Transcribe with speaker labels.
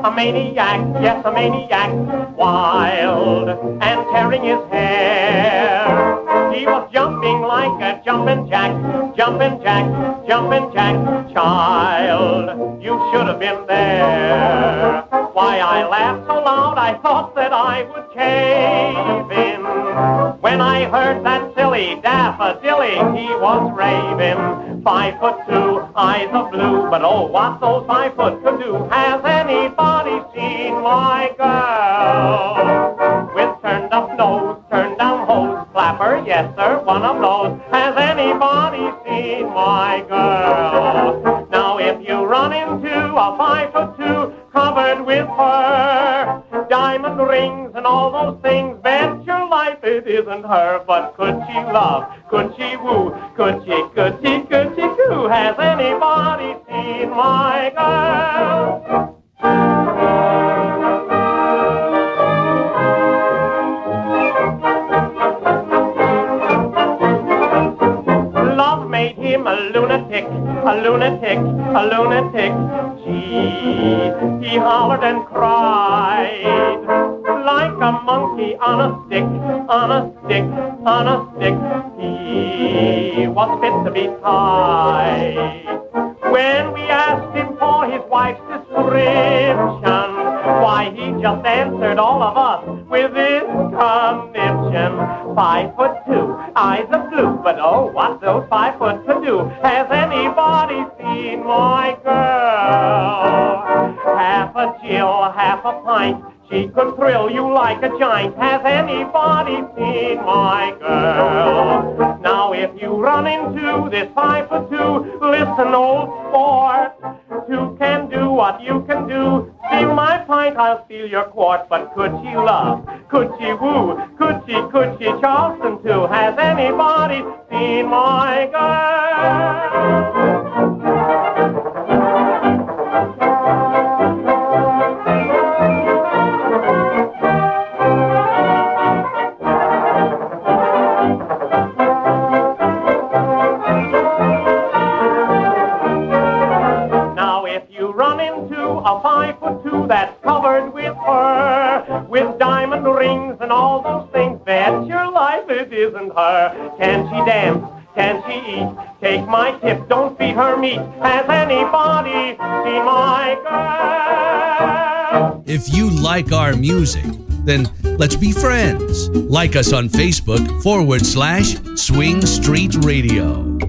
Speaker 1: a maniac, yes, a maniac, wild and tearing his hair. He was jumping like a jumping jack, jumping jack, jumping jack. Child, you should have been there. Why, I laughed so loud I thought that I would cave in. When I heard that silly daffodilly, he was raving. 5'2", eyes of blue, but oh, what those 5 foot could do. Has anybody seen my girl? With turned up nose, turned down hose, flapper, yes sir, one of those. Has anybody seen my girl? Now if you run into a 5'2", covered with fur, diamond rings and all those things, bet your life it isn't her. But could she love, could she woo, could she coo? Has anybody seen my girl? Love made him a lunatic, a lunatic, a lunatic. Gee, he hollered and cried like a monkey on a stick, on a stick, on a stick. He was fit to be tied. When we asked him for his wife's description, why, he just answered all of us with this conniption. 5'2", eyes of blue, but oh, what those 5 foot could do. Has anybody seen my girl? Half a Jill, half a pint, she could thrill you like a giant. Has anybody seen my girl? Now if you run into this 5'2", listen, old sport, two can do what you can do. Steal my pint, I'll steal your quart. But could she love, could she woo, could she Charleston too? Has anybody seen my girl? A 5'2" that's covered with fur, with diamond rings and all those things, bet your life it isn't her. Can she dance? Can she eat? Take my tip, don't feed her meat. Has anybody seen my girl?
Speaker 2: If you like our music, then let's be friends. Like us on Facebook /Swing Street Radio.